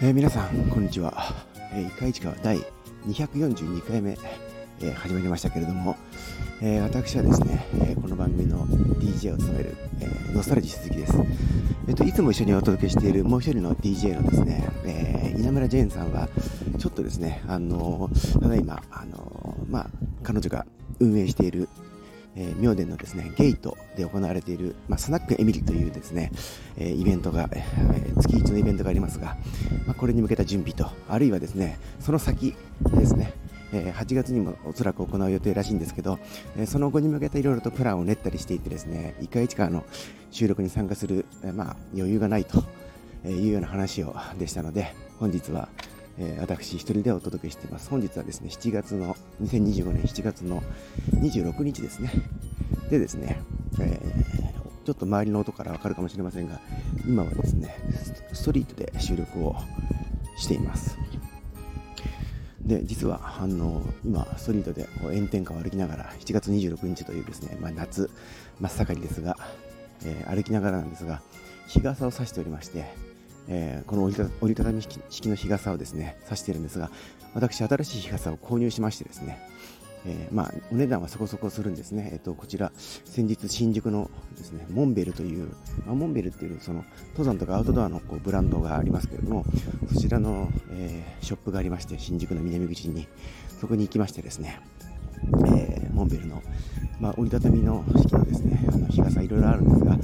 皆さんこんにちは。一回市川第242回目、始まりましたけれども、私はですね、この番組の DJ を務める、ノスタルジー鈴木です。いつも一緒にお届けしているもう一人の DJ のですね、稲村ジェーンさんはちょっとですね、ただいま彼女が運営している妙典のですねゲートで行われている、スナックエミリというですね、イベントが、月1のイベントがありますが、これに向けた準備と、あるいはですねその先ですね、8月にもおそらく行う予定らしいんですけど、その後に向けていろいろとプランを練ったりしていてですね、一回市川の収録に参加する、余裕がないというような話でしたので、本日は私一人でお届けしています。本日はですね2025年7月の26日ですね。でですね、ちょっと周りの音からわかるかもしれませんが、今はですねストリートで収録をしています。で実は今ストリートで炎天下を歩きながら、7月26日というですね、夏真っ盛りですが、歩きながらなんですが、日傘を差しておりまして、この折りたたみ式の日傘をですね差しているんですが、私新しい日傘を購入しましてですね、お値段はそこそこするんですね。こちら先日新宿のですねモンベルという、モンベルっていうその登山とかアウトドアのブランドがありますけれども、そちらの、ショップがありまして、新宿の南口にそこに行きましてですね、モンベルの、折りたたみの式のですね日傘いろいろあるんですが、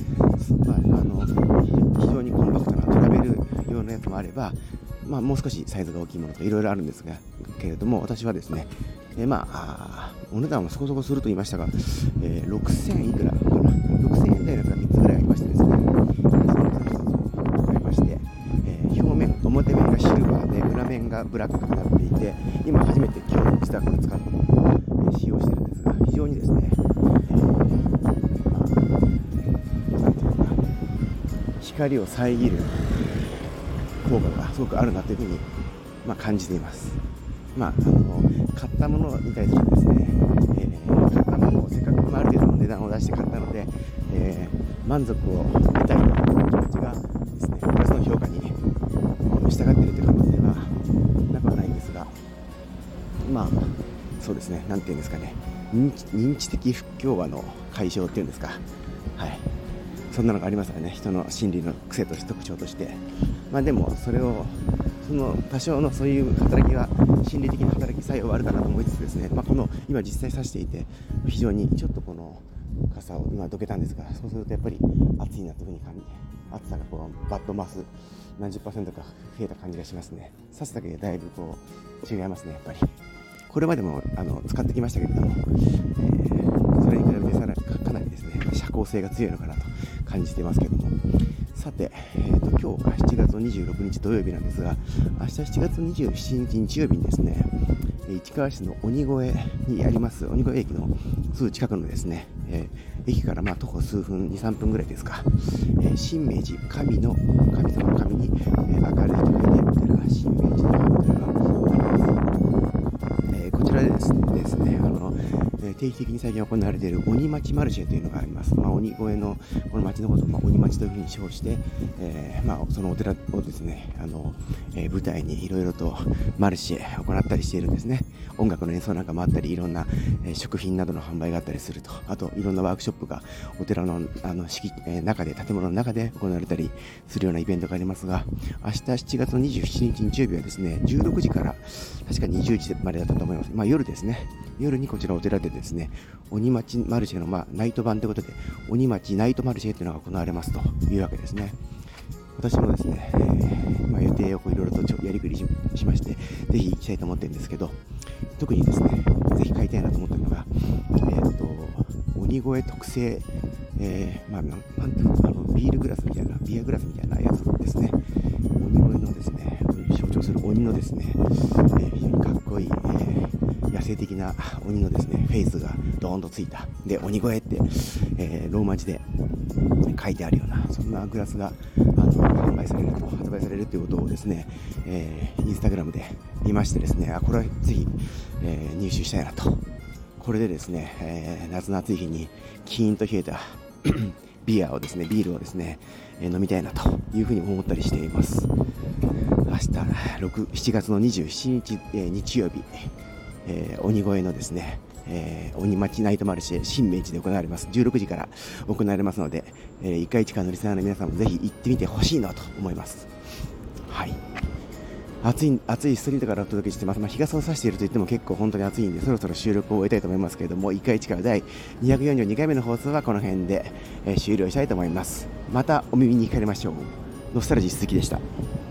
非常にコンパクトなトラベル用のやつもあれば、もう少しサイズが大きいものといろいろあるんですが、けれども私はですね、お値段はそこそこすると言いましたが、6000いくらかな、6000円台のやつが3つぐらいありましてですね、その1つ買いまして、表面がシルバーで裏面がブラックになっていて、今初めて今日実はこれ使って、使用しているんですが、非常にですね、なんていうか光を遮る効果がすごくあるなというふうに、感じています。買ったものに対するですね、買ったものをせっかくある程度の値段を出して買ったので、満足を得たいという気持ちがですね、プラスの評価に従っているという可能性はなくはないんですが、そうですね、なんていうんですかね、認知的不協和の解消っていうんですか、そんなのがありますよね、人の心理の癖と特徴として。でもその多少のそういう働きは、心理的な働き作用はあるかなと思いつつですね、この今実際差していて、非常にちょっとこの傘を今どけたんですが、そうするとやっぱり暑いなというふうに感じ、暑さがバッと増す何十%か増えた感じがしますね。差すだけでだいぶ違いますね。やっぱりこれまでも使ってきましたけれども、それに比べてかなりですね遮光性が強いのかなと感じていますけれども、さて、今日が7月26日土曜日なんですが、明日7月27日日曜日にですね、市川市の鬼越にあります鬼越駅のすぐ近くのですね、駅から徒歩数分 2,3 分ぐらいですか、新明寺神様の神に、明るいと書いてお寺、新明寺のお寺があります。こちらでですね定期的に最近行われている鬼町マルシェというのがあります。鬼越のこの町のことを鬼町というふうに称して、そのお寺をですね舞台にいろいろとマルシェ行ったりしているんですね。音楽の演奏なんかもあったり、いろんな、食品などの販売があったりすると、あといろんなワークショップがお寺の中で、建物の中で行われたりするようなイベントがありますが、明日7月の27日日曜日はですね、16時から確か20時までだったと思います。夜ですね、夜にこちらお寺でですね、鬼町マルシェのナイト版ということで、鬼町ナイトマルシェというのが行われますというわけですね。私もですね、予定をいろいろとやりくり しまして、ぜひ行きたいと思ってるんですけど、特にですね、ぜひ買いたいなと思ってるのが、鬼越特製、ビールグラスみたいな、ビアグラスみたいなやつですね。鬼越のですね、象徴する鬼のですね、非常にかっこいい、野生的な鬼のですねフェイスがドーンとついた、で鬼越って、ローマ字で書いてあるような、そんなグラスが発売されるということをですね、インスタグラムで見ましてですね、これはぜひ、入手したいなと。これでですね、夏の暑い日にキーンと冷えたビールをですね、飲みたいなというふうに思ったりしています。明日7月の27日、日曜日、鬼越のですね、鬼町ナイトマルシェ新明治で行われます。16時から行われますので、一回一回のリスナーの皆さんもぜひ行ってみてほしいなと思います。はい、暑いストリートからお届けしてます。日傘を差していると言っても結構本当に暑いんで、そろそろ収録を終えたいと思いますけれども、1回1回第242回目の放送はこの辺で、終了したいと思います。またお耳にかかりましょう。ノスタルジー鈴木でした。